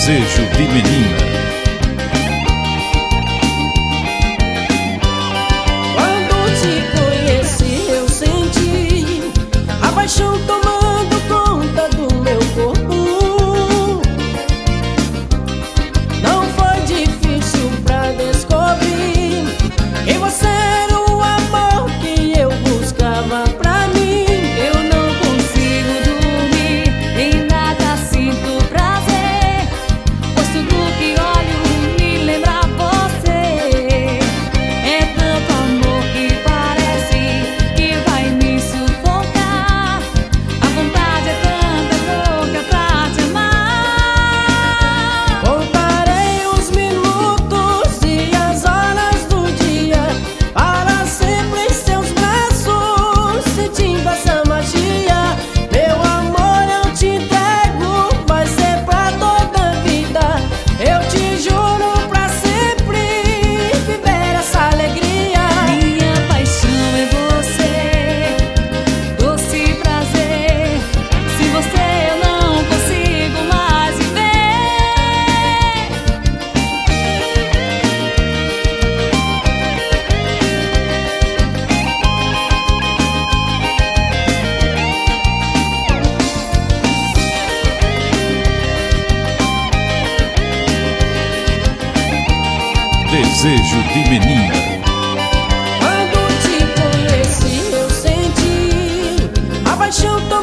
Desejo de menina. Quando te conheci eu senti a paixão tomando conta do meu corpo. Não foi difícil pra descobrir que você era o amor que eu buscava pra mim. Eu não consigo dormir, em nada sinto prazer, pois tudo que olho me lembra você. É tanto amor que parece que vai me sufocar. A vontade é tanta louca pra te amar. Contarei os minutos e as horas do dia para sempre em seus braços, sentindo essa magia. Meu amor, eu te entrego, vai ser pra toda a vida. Eu te juro pra sempre viver essa alegria. Minha paixão é você, doce prazer. Sem você eu não consigo mais viver. Desejo de menina. Quando te conheci eu senti a paixão